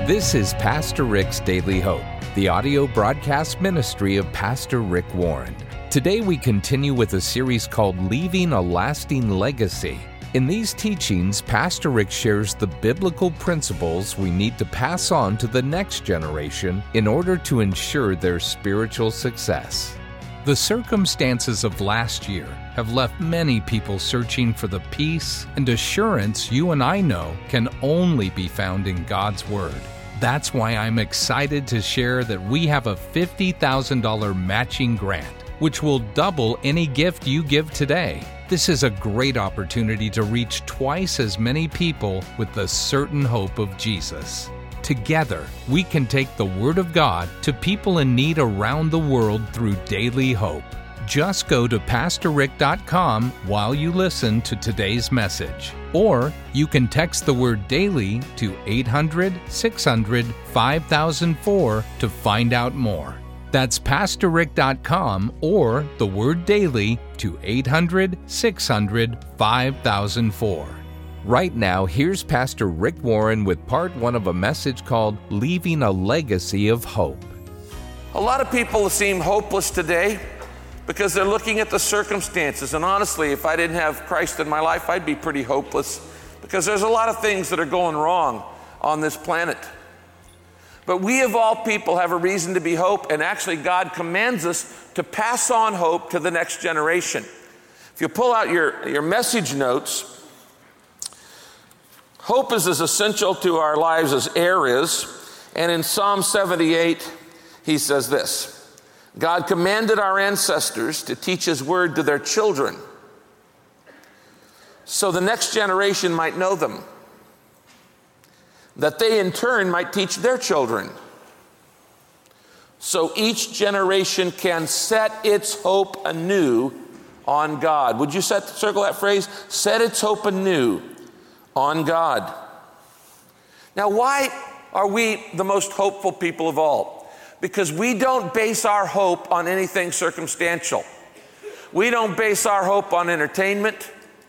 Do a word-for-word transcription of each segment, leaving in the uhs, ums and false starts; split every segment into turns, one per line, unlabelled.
This is Pastor Rick's Daily Hope, the audio broadcast ministry of Pastor Rick Warren. Today we continue with a series called Leaving a Lasting Legacy. In these teachings, Pastor Rick shares the biblical principles we need to pass on to the next generation in order to ensure their spiritual success. The circumstances of last year have left many people searching for the peace and assurance you and I know can only be found in God's Word. That's why I'm excited to share that we have a fifty thousand dollars matching grant, which will double any gift you give today. This is a great opportunity to reach twice as many people with the certain hope of Jesus. Together, we can take the Word of God to people in need around the world through Daily Hope. Just go to pastor rick dot com while you listen to today's message. Or you can text the word DAILY to eight hundred, six hundred, five thousand four to find out more. That's pastor rick dot com or the word DAILY to eight hundred, six hundred, five thousand four. Right now, here's Pastor Rick Warren with part one of a message called Leaving a Legacy of Hope.
A lot of people seem hopeless today because they're looking at the circumstances. And honestly, if I didn't have Christ in my life, I'd be pretty hopeless because there's a lot of things that are going wrong on this planet. But we of all people have a reason to be hope, and actually God commands us to pass on hope to the next generation. If you pull out your, your message notes, hope is as essential to our lives as air is. And in Psalm seventy-eight, he says this: God commanded our ancestors to teach his word to their children so the next generation might know them, that they in turn might teach their children, so each generation can set its hope anew on God. Would you set, circle that phrase? Set its hope anew on God. Now, why are we the most hopeful people of all? Because we don't base our hope on anything circumstantial. We don't base our hope on entertainment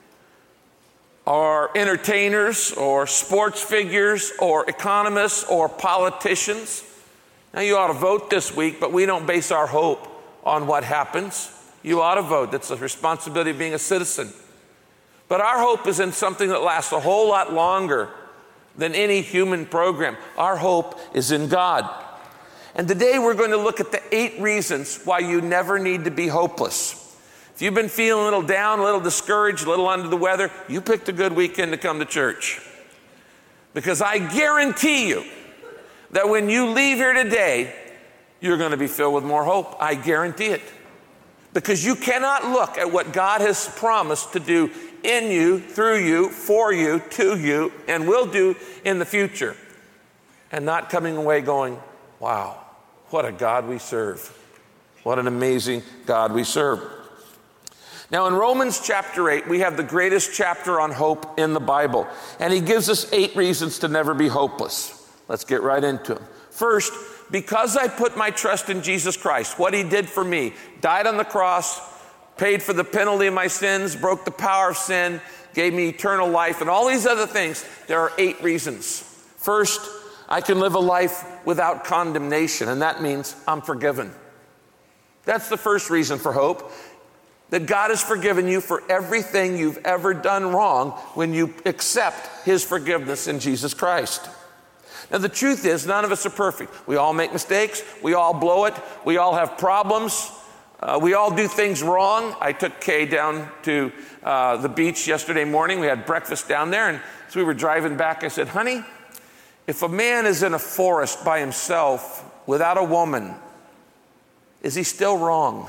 or entertainers or sports figures or economists or politicians. Now, you ought to vote this week, but we don't base our hope on what happens. You ought to vote. That's the responsibility of being a citizen. But our hope is in something that lasts a whole lot longer than any human program. Our hope is in God. And today we're going to look at the eight reasons why you never need to be hopeless. If you've been feeling a little down, a little discouraged, a little under the weather, you picked a good weekend to come to church. Because I guarantee you that when you leave here today, you're going to be filled with more hope. I guarantee it. Because you cannot look at what God has promised to do in you, through you, for you, to you, and will do in the future, and not coming away going, wow, what a God we serve. What an amazing God we serve. Now in Romans chapter eight, we have the greatest chapter on hope in the Bible. And he gives us eight reasons to never be hopeless. Let's get right into them. First, because I put my trust in Jesus Christ, what he did for me, died on the cross, paid for the penalty of my sins, broke the power of sin, gave me eternal life, and all these other things, there are eight reasons. First, I can live a life without condemnation, and that means I'm forgiven. That's the first reason for hope, that God has forgiven you for everything you've ever done wrong when you accept his forgiveness in Jesus Christ. Now, the truth is, none of us are perfect. We all make mistakes. We all blow it. We all have problems. Uh, we all do things wrong. I took Kay down to uh, the beach yesterday morning. We had breakfast down there, and as we were driving back, I said, honey, if a man is in a forest by himself without a woman, is he still wrong?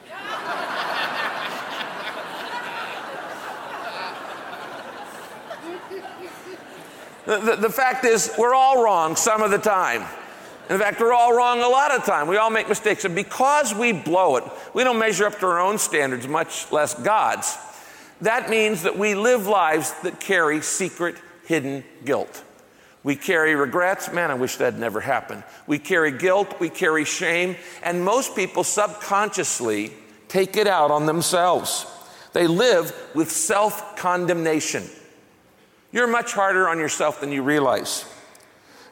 the, the, the fact is, we're all wrong some of the time. In fact, we're all wrong a lot of time. We all make mistakes. And because we blow it, we don't measure up to our own standards, much less God's. That means that we live lives that carry secret, hidden guilt. We carry regrets. Man, I wish that had never happened. We carry guilt. We carry shame. And most people subconsciously take it out on themselves. They live with self-condemnation. You're much harder on yourself than you realize.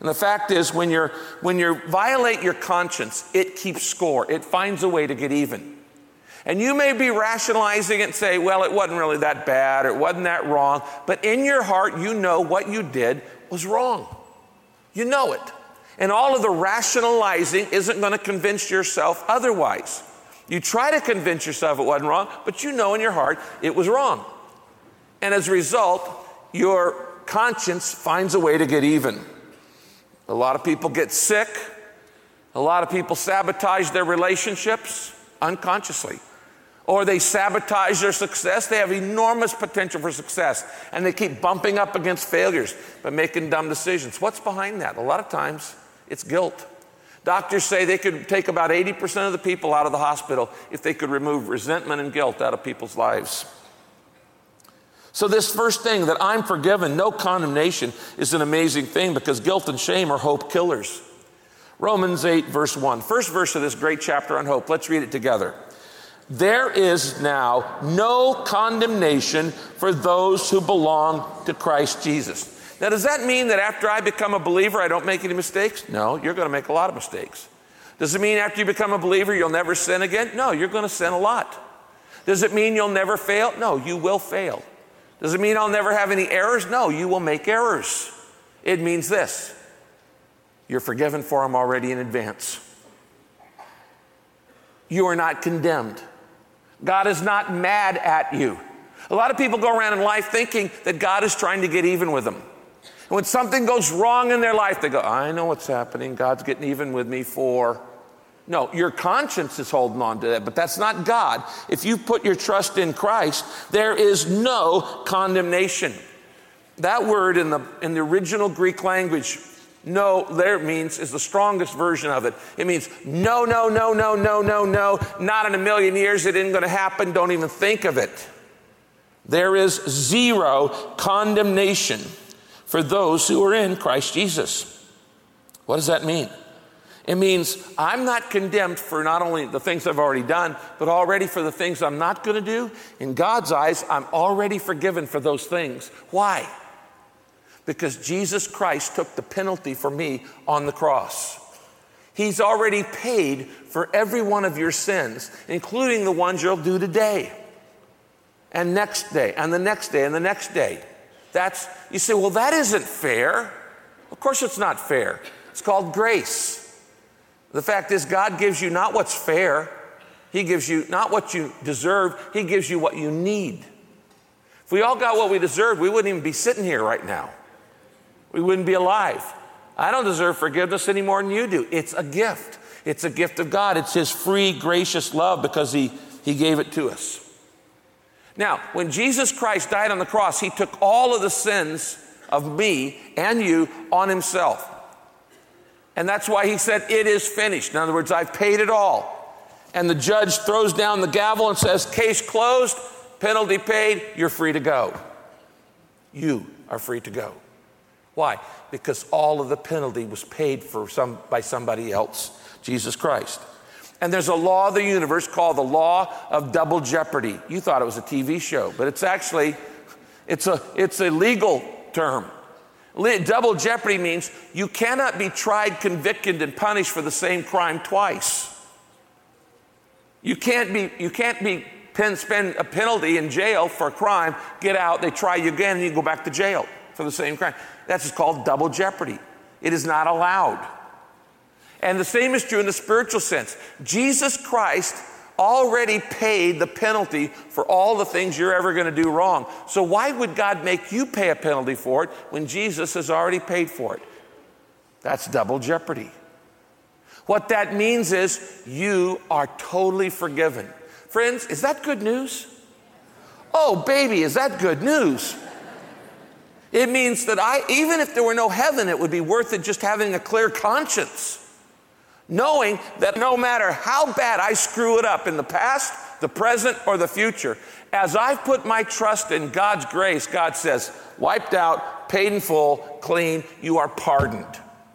And the fact is, when you're when you violate your conscience, it keeps score. It finds a way to get even. And you may be rationalizing it and say, well, it wasn't really that bad, or it wasn't that wrong. But in your heart, you know what you did was wrong. You know it. And all of the rationalizing isn't going to convince yourself otherwise. You try to convince yourself it wasn't wrong, but you know in your heart it was wrong. And as a result, your conscience finds a way to get even. A lot of people get sick. A lot of people sabotage their relationships unconsciously. Or they sabotage their success. They have enormous potential for success, and they keep bumping up against failures by making dumb decisions. What's behind that? A lot of times, it's guilt. Doctors say they could take about eighty percent of the people out of the hospital if they could remove resentment and guilt out of people's lives. So this first thing, that I'm forgiven, no condemnation, is an amazing thing, because guilt and shame are hope killers. Romans eight, verse one, first verse of this great chapter on hope. Let's read it together. There is now no condemnation for those who belong to Christ Jesus. Now, does that mean that after I become a believer, I don't make any mistakes? No, you're going to make a lot of mistakes. Does it mean after you become a believer, you'll never sin again? No, you're going to sin a lot. Does it mean you'll never fail? No, you will fail. Does it mean I'll never have any errors? No, you will make errors. It means this: you're forgiven for them already in advance. You are not condemned. God is not mad at you. A lot of people go around in life thinking that God is trying to get even with them. And when something goes wrong in their life, they go, I know what's happening. God's getting even with me for... No, your conscience is holding on to that, but that's not God. If you put your trust in Christ, there is no condemnation. That word in the, in the original Greek language, no, there means, is the strongest version of it. It means no, no, no, no, no, no, no, not in a million years. It isn't going to happen. Don't even think of it. There is zero condemnation for those who are in Christ Jesus. What does that mean? It means I'm not condemned for not only the things I've already done, but already for the things I'm not going to do. In God's eyes, I'm already forgiven for those things. Why? Because Jesus Christ took the penalty for me on the cross. He's already paid for every one of your sins, including the ones you'll do today, and next day, and the next day, and the next day. That's, you say, well, that isn't fair. Of course it's not fair. It's called grace. The fact is, God gives you not what's fair. He gives you not what you deserve. He gives you what you need. If we all got what we deserved, we wouldn't even be sitting here right now. We wouldn't be alive. I don't deserve forgiveness any more than you do. It's a gift. It's a gift of God. It's His free, gracious love, because He, he gave it to us. Now, when Jesus Christ died on the cross, He took all of the sins of me and you on Himself. And that's why He said, it is finished. In other words, I've paid it all. And the judge throws down the gavel and says, case closed, penalty paid, you're free to go. You are free to go. Why? Because all of the penalty was paid for some, by somebody else, Jesus Christ. And there's a law of the universe called the law of double jeopardy. You thought it was a T V show, but it's actually, it's a, it's a legal term. Double jeopardy means you cannot be tried, convicted, and punished for the same crime twice. You can't be, you can't be pen, spend a penalty in jail for a crime, get out, they try you again, and you go back to jail for the same crime. That's called double jeopardy. It is not allowed. And the same is true in the spiritual sense. Jesus Christ already paid the penalty for all the things you're ever going to do wrong. So why would God make you pay a penalty for it when Jesus has already paid for it? That's double jeopardy. What that means is you are totally forgiven. Friends, is that good news? Oh, baby, is that good news? It means that I, even if there were no heaven, it would be worth it just having a clear conscience, knowing that no matter how bad I screw it up in the past, the present, or the future, as I've put my trust in God's grace, God says, wiped out, paid in full, clean, you are pardoned.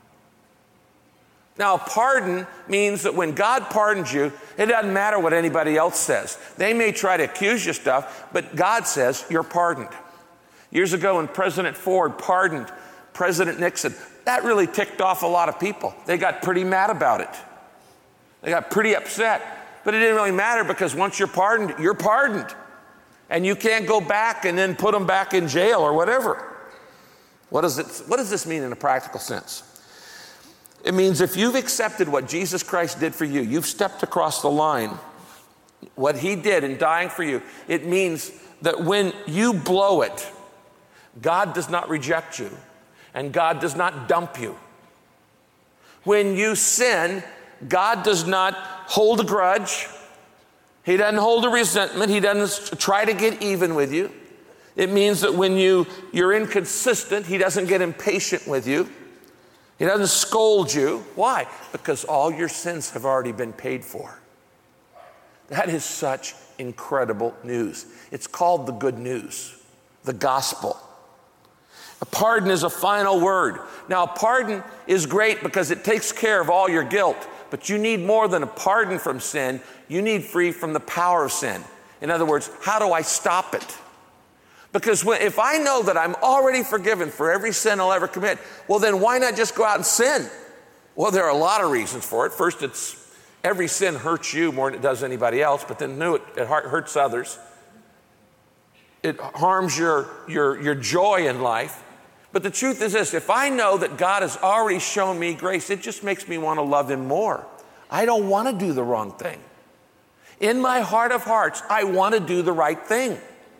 Now, pardon means that when God pardons you, it doesn't matter what anybody else says. They may try to accuse you of stuff, but God says you're pardoned. Years ago, when President Ford pardoned President Nixon. That really ticked off a lot of people. They got pretty mad about it. They got pretty upset. But it didn't really matter because once you're pardoned, you're pardoned. And you can't go back and then put them back in jail or whatever. What does it, what does this mean in a practical sense? It means if you've accepted what Jesus Christ did for you, you've stepped across the line, what he did in dying for you, it means that when you blow it, God does not reject you and God does not dump you. When you sin, God does not hold a grudge. He doesn't hold a resentment. He doesn't try to get even with you. It means that when you, you're inconsistent, he doesn't get impatient with you. He doesn't scold you. Why? Because all your sins have already been paid for. That is such incredible news. It's called the good news, the gospel. A pardon is a final word. Now, a pardon is great because it takes care of all your guilt, but you need more than a pardon from sin. You need free from the power of sin. In other words, how do I stop it? Because when, if I know that I'm already forgiven for every sin I'll ever commit, well, then why not just go out and sin? Well, there are a lot of reasons for it. First, it's every sin hurts you more than it does anybody else, but then no, it, it hurts others. It harms your, your, your joy in life. But the truth is this, if I know that God has already shown me grace, it just makes me want to love him more. I don't want to do the wrong thing. In my heart of hearts, I want to do the right thing.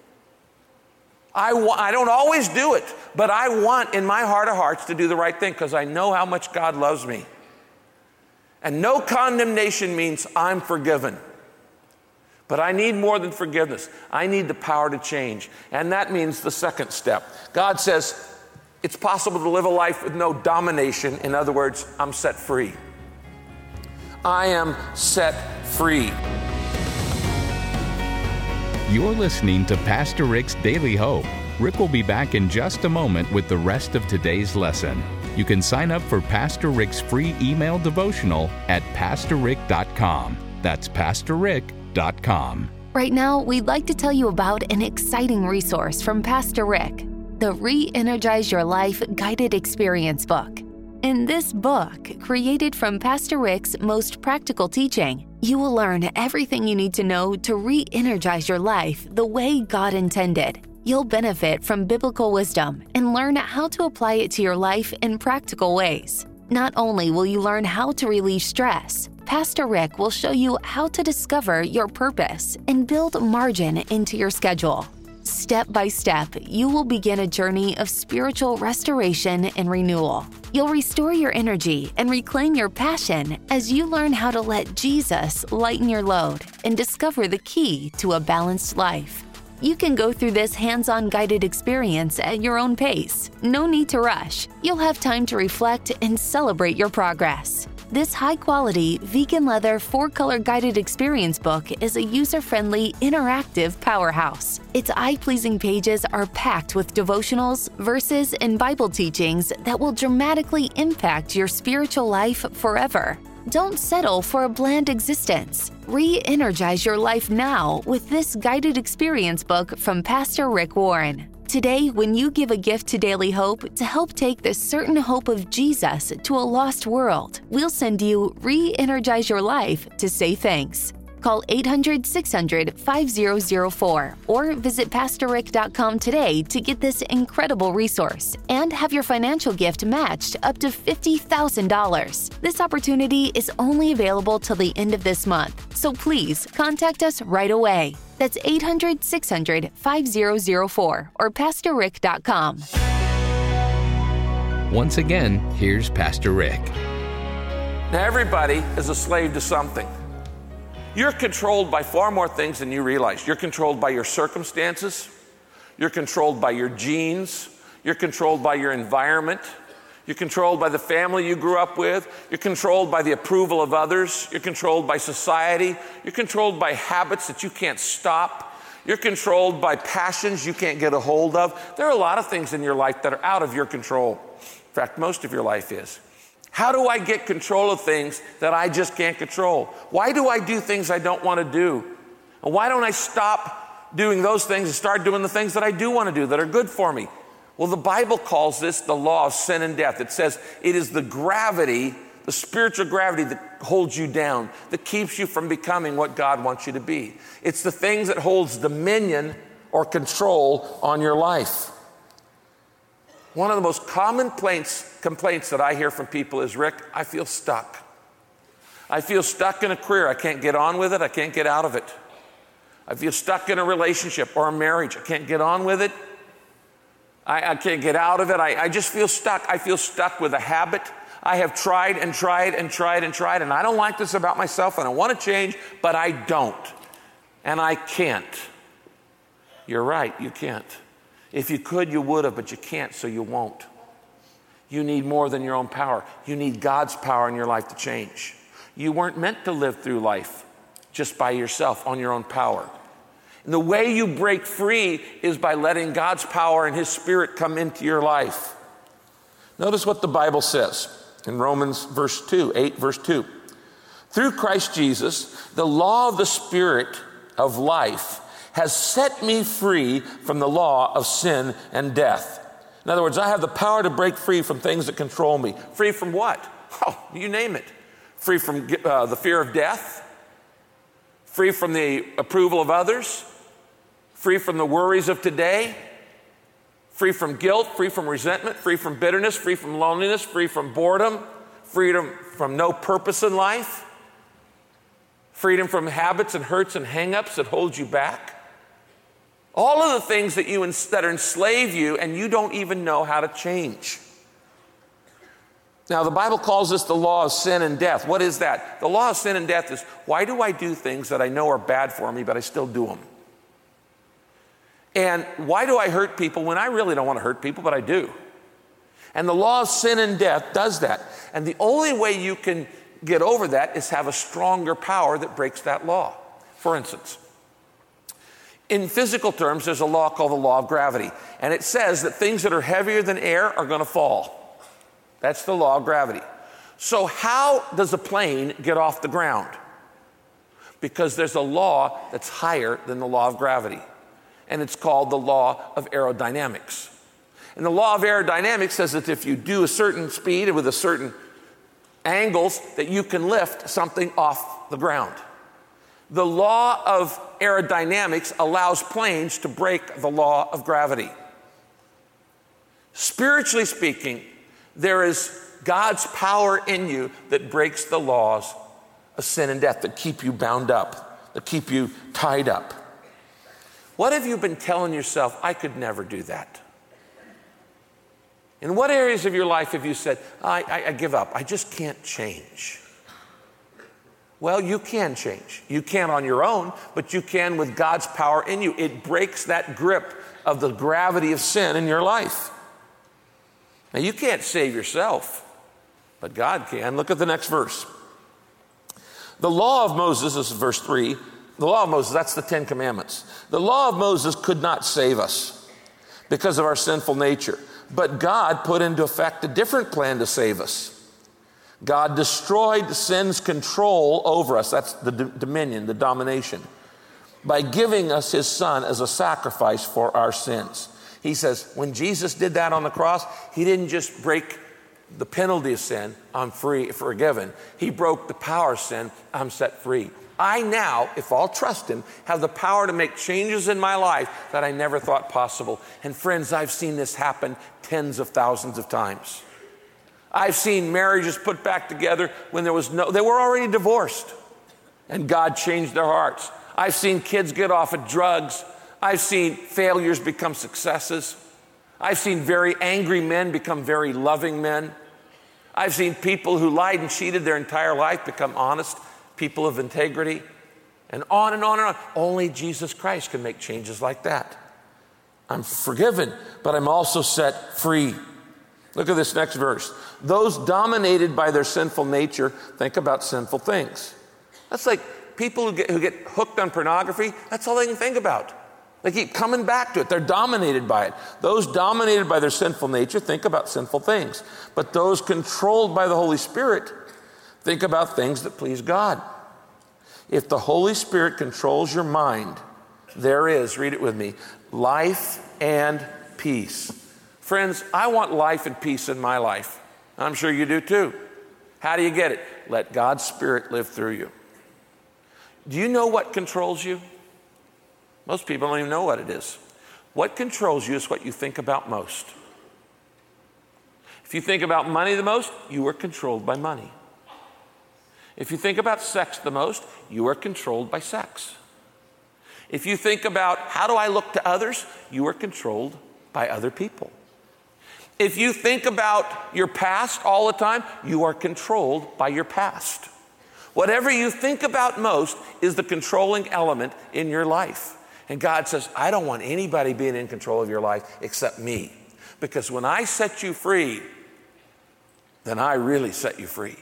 I, wa- I don't always do it, but I want in my heart of hearts to do the right thing because I know how much God loves me. And no condemnation means I'm forgiven. But I need more than forgiveness. I need the power to change. And that means the second step. God says it's possible to live a life with no domination. In other words, I'm set free. I am set free.
You're listening to Pastor Rick's Daily Hope. Rick will be back in just a moment with the rest of today's lesson. You can sign up for Pastor Rick's free email devotional at pastor rick dot com. That's pastor rick dot com.
Right now, we'd like to tell you about an exciting resource from Pastor Rick, the Re-Energize Your Life Guided Experience book. In this book, created from Pastor Rick's most practical teaching, you will learn everything you need to know to re-energize your life the way God intended. You'll benefit from biblical wisdom and learn how to apply it to your life in practical ways. Not only will you learn how to relieve stress, Pastor Rick will show you how to discover your purpose and build margin into your schedule. Step by step, you will begin a journey of spiritual restoration and renewal. You'll restore your energy and reclaim your passion as you learn how to let Jesus lighten your load and discover the key to a balanced life. You can go through this hands-on guided experience at your own pace. No need to rush. You'll have time to reflect and celebrate your progress. This high-quality, vegan leather four-color guided experience book is a user-friendly, interactive powerhouse. Its eye-pleasing pages are packed with devotionals, verses, and Bible teachings that will dramatically impact your spiritual life forever. Don't settle for a bland existence. Re-energize your life now with this guided experience book from Pastor Rick Warren. Today, when you give a gift to Daily Hope to help take the certain hope of Jesus to a lost world, we'll send you Re-Energize Your Life to say thanks. Call eight hundred, six hundred, five thousand four or visit pastor rick dot com today to get this incredible resource and have your financial gift matched up to fifty thousand dollars. This opportunity is only available till the end of this month, so please contact us right away. That's eight hundred, six hundred, five thousand four or pastor rick dot com.
Once again, here's Pastor Rick.
Now, everybody is a slave to something. You're controlled by far more things than you realize. You're controlled by your circumstances. You're controlled by your genes. You're controlled by your environment. You're controlled by the family you grew up with. You're controlled by the approval of others. You're controlled by society. You're controlled by habits that you can't stop. You're controlled by passions you can't get a hold of. There are a lot of things in your life that are out of your control. In fact, most of your life is. How do I get control of things that I just can't control? Why do I do things I don't want to do? And why don't I stop doing those things and start doing the things that I do want to do that are good for me? Well, the Bible calls this the law of sin and death. It says it is the gravity, the spiritual gravity that holds you down, that keeps you from becoming what God wants you to be. It's the things that holds dominion or control on your life. One of the most common complaints, complaints that I hear from people is, Rick, I feel stuck. I feel stuck in a career. I can't get on with it. I can't get out of it. I feel stuck in a relationship or a marriage. I can't get on with it. I, I can't get out of it. I, I just feel stuck. I feel stuck with a habit. I have tried and tried and tried and tried, and I don't like this about myself, and I want to change, but I don't. And I can't. You're right, you can't. If you could, you would have, but you can't, so you won't. You need more than your own power. You need God's power in your life to change. You weren't meant to live through life just by yourself on your own power. And the way you break free is by letting God's power and His Spirit come into your life. Notice what the Bible says in Romans verse two, eight verse two. Through Christ Jesus, the law of the Spirit of life has set me free from the law of sin and death. In other words, I have the power to break free from things that control me. Free from what? Oh, you name it. Free from uh, the fear of death. Free from the approval of others. Free from the worries of today. Free from guilt, free from resentment, free from bitterness, free from loneliness, free from boredom, freedom from no purpose in life, freedom from habits and hurts and hang-ups that hold you back. All of the things that you that enslave you and you don't even know how to change. Now, the Bible calls this the law of sin and death. What is that? The law of sin and death is, why do I do things that I know are bad for me, but I still do them? And why do I hurt people when I really don't want to hurt people, but I do? And the law of sin and death does that. And the only way you can get over that is have a stronger power that breaks that law. For instance, in physical terms, there's a law called the law of gravity. And it says that things that are heavier than air are going to fall. That's the law of gravity. So how does a plane get off the ground? Because there's a law that's higher than the law of gravity. And it's called the law of aerodynamics. And the law of aerodynamics says that if you do a certain speed and with a certain angles, that you can lift something off the ground. The law of aerodynamics allows planes to break the law of gravity. Spiritually speaking, there is God's power in you that breaks the laws of sin and death, that keep you bound up, that keep you tied up. What have you been telling yourself, I could never do that? In what areas of your life have you said, I, I, I give up, I just can't change? Well, you can change. You can on your own, but you can with God's power in you. It breaks that grip of the gravity of sin in your life. Now, you can't save yourself, but God can. Look at the next verse. The law of Moses, this is verse three, the law of Moses, that's the Ten Commandments. The law of Moses could not save us because of our sinful nature. But God put into effect a different plan to save us. God destroyed sin's control over us. That's the d- dominion, the domination, by giving us His Son as a sacrifice for our sins. He says, when Jesus did that on the cross, He didn't just break the penalty of sin, I'm free, forgiven. He broke the power of sin, I'm set free. I now, if I'll trust Him, have the power to make changes in my life that I never thought possible. And friends, I've seen this happen tens of thousands of times. I've seen marriages put back together when there was no, they were already divorced, and God changed their hearts. I've seen kids get off of drugs. I've seen failures become successes. I've seen very angry men become very loving men. I've seen people who lied and cheated their entire life become honest people of integrity, and on and on and on. Only Jesus Christ can make changes like that. I'm forgiven, but I'm also set free. Look at this next verse. Those dominated by their sinful nature think about sinful things. That's like people who get, who get hooked on pornography, that's all they can think about. They keep coming back to it. They're dominated by it. Those dominated by their sinful nature think about sinful things. But those controlled by the Holy Spirit think about things that please God. If the Holy Spirit controls your mind, there is, read it with me, life and peace Friends, I want life and peace in my life. I'm sure you do too. How do you get it? Let God's Spirit live through you. Do you know what controls you? Most people don't even know what it is. What controls you is what you think about most. If you think about money the most, you are controlled by money. If you think about sex the most, you are controlled by sex. If you think about how do I look to others, you are controlled by other people. If you think about your past all the time, you are controlled by your past. Whatever you think about most is the controlling element in your life. And God says, I don't want anybody being in control of your life except me. Because when I set you free, then I really set you free.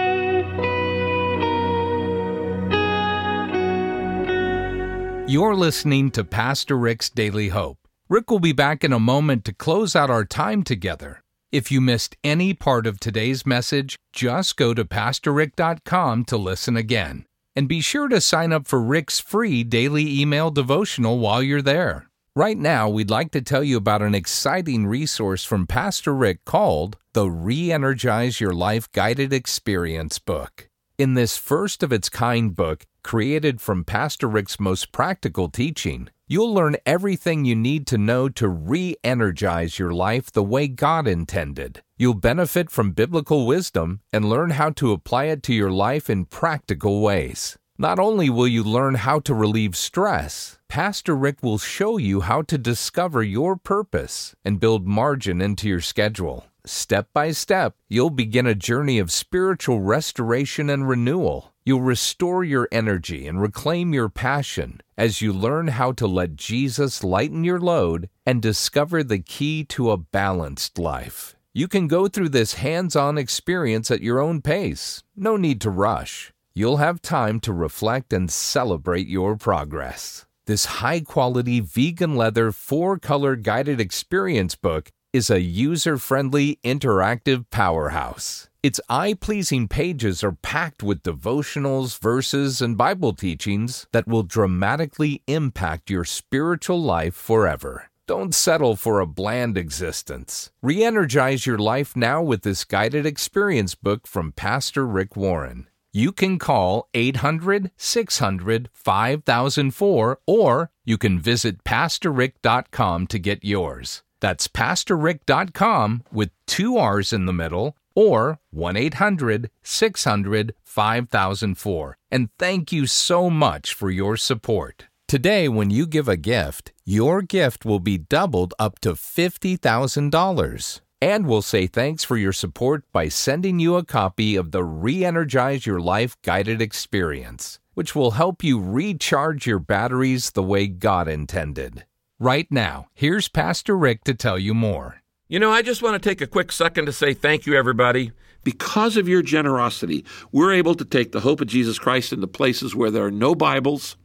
You're listening to Pastor Rick's Daily Hope. Rick will be back in a moment to close out our time together. If you missed any part of today's message, just go to pastor rick dot com to listen again. And be sure to sign up for Rick's free daily email devotional while you're there. Right now, we'd like to tell you about an exciting resource from Pastor Rick called the Re-Energize Your Life Guided Experience book. In this first-of-its-kind book, created from Pastor Rick's most practical teaching, you'll learn everything you need to know to re-energize your life the way God intended. You'll benefit from biblical wisdom and learn how to apply it to your life in practical ways. Not only will you learn how to relieve stress, Pastor Rick will show you how to discover your purpose and build margin into your schedule. Step by step, you'll begin a journey of spiritual restoration and renewal. You'll restore your energy and reclaim your passion as you learn how to let Jesus lighten your load and discover the key to a balanced life. You can go through this hands-on experience at your own pace. No need to rush. You'll have time to reflect and celebrate your progress. This high-quality vegan leather four-color guided experience book is a user-friendly, interactive powerhouse. Its eye-pleasing pages are packed with devotionals, verses, and Bible teachings that will dramatically impact your spiritual life forever. Don't settle for a bland existence. Re-energize your life now with this guided experience book from Pastor Rick Warren. You can call eight hundred, six hundred, five thousand four or you can visit pastor rick dot com to get yours. That's pastor rick dot com with two R's in the middle or one eight hundred, six hundred, five thousand four. And thank you so much for your support. Today, when you give a gift, your gift will be doubled up to fifty thousand dollars. And we'll say thanks for your support by sending you a copy of the Re-Energize Your Life Guided Experience, which will help you recharge your batteries the way God intended. Right now, here's Pastor Rick to tell you more.
You know, I just want to take a quick second to say thank you, everybody. Because of your generosity, we're able to take the hope of Jesus Christ into places where there are no Bibles,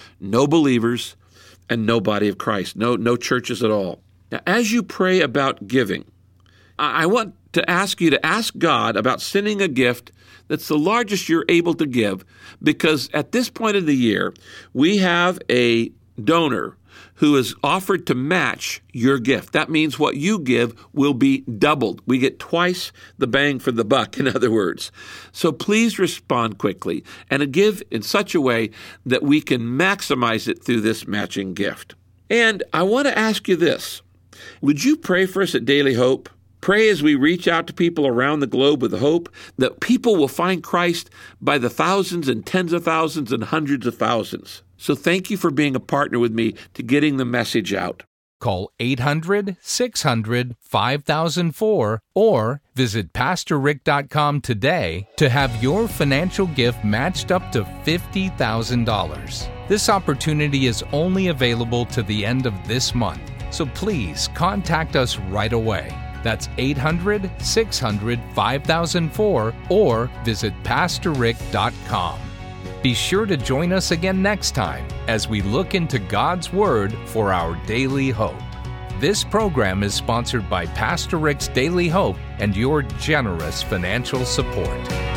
no believers, and no body of Christ, no, no churches at all. Now, as you pray about giving, I want to ask you to ask God about sending a gift that's the largest you're able to give, because at this point of the year, we have a donor who is offered to match your gift. That means what you give will be doubled. We get twice the bang for the buck, in other words. So please respond quickly and give in such a way that we can maximize it through this matching gift. And I want to ask you this. Would you pray for us at Daily Hope? Pray as we reach out to people around the globe with hope that people will find Christ by the thousands and tens of thousands and hundreds of thousands. So thank you for being a partner with me to getting the message out.
Call eight hundred, six hundred, five thousand four or visit pastor rick dot com today to have your financial gift matched up to fifty thousand dollars. This opportunity is only available to the end of this month, so please contact us right away. That's eight hundred, six hundred, five thousand four or visit pastor rick dot com. Be sure to join us again next time as we look into God's Word for our daily hope. This program is sponsored by Pastor Rick's Daily Hope and your generous financial support.